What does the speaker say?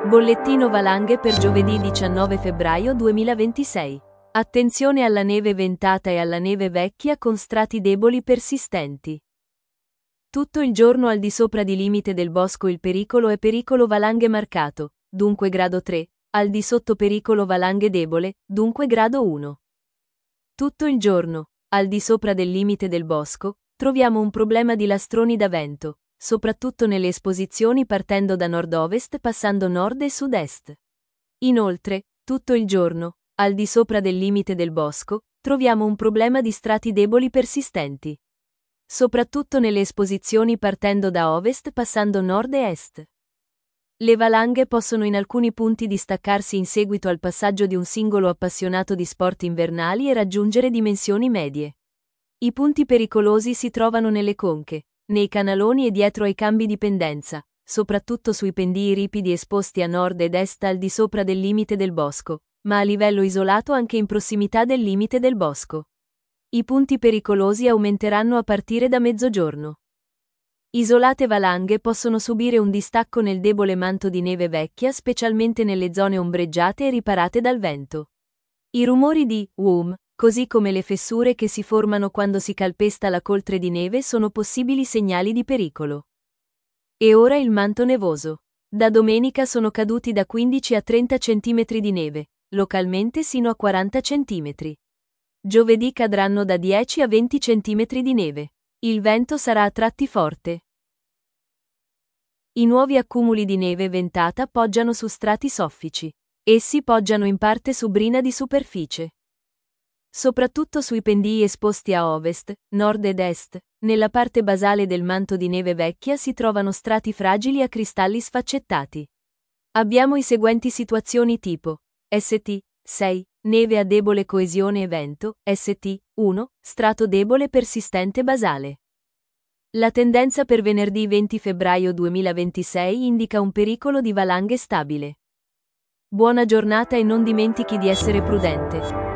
Bollettino valanghe per giovedì 19 febbraio 2026. Attenzione alla neve ventata e alla neve vecchia con strati deboli persistenti. Tutto il giorno al di sopra di limite del bosco il pericolo è pericolo valanghe marcato, dunque grado 3, al di sotto pericolo valanghe debole, dunque grado 1. Tutto il giorno, al di sopra del limite del bosco, troviamo un problema di lastroni da vento, soprattutto nelle esposizioni partendo da nord-ovest passando nord e sud-est. Inoltre, tutto il giorno, al di sopra del limite del bosco, troviamo un problema di strati deboli persistenti. Soprattutto nelle esposizioni partendo da ovest passando nord e est. Le valanghe possono in alcuni punti distaccarsi in seguito al passaggio di un singolo appassionato di sport invernali e raggiungere dimensioni medie. I punti pericolosi si trovano nelle conche, nei canaloni e dietro ai cambi di pendenza, soprattutto sui pendii ripidi esposti a nord ed est al di sopra del limite del bosco, ma a livello isolato anche in prossimità del limite del bosco. I punti pericolosi aumenteranno a partire da mezzogiorno. Isolate valanghe possono subire un distacco nel debole manto di neve vecchia, specialmente nelle zone ombreggiate e riparate dal vento. I rumori di WUM, così come le fessure che si formano quando si calpesta la coltre di neve sono possibili segnali di pericolo. E ora il manto nevoso. Da domenica sono caduti da 15 a 30 cm di neve, localmente sino a 40 cm. Giovedì cadranno da 10 a 20 cm di neve. Il vento sarà a tratti forte. I nuovi accumuli di neve ventata poggiano su strati soffici. Essi poggiano in parte su brina di superficie. Soprattutto sui pendii esposti a ovest, nord ed est, nella parte basale del manto di neve vecchia si trovano strati fragili a cristalli sfaccettati. Abbiamo i seguenti situazioni tipo: ST 6, neve a debole coesione e vento, ST 1, strato debole persistente basale. La tendenza per venerdì 20 febbraio 2026 indica un pericolo di valanghe stabile. Buona giornata e non dimentichi di essere prudente.